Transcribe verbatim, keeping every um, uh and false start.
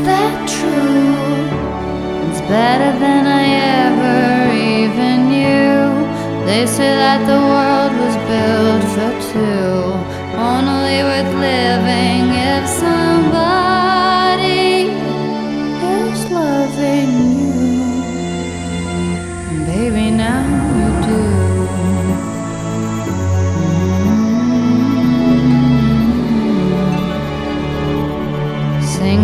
that true? It's better than I ever even knew. They say that the world was built for two, only worth living if somebody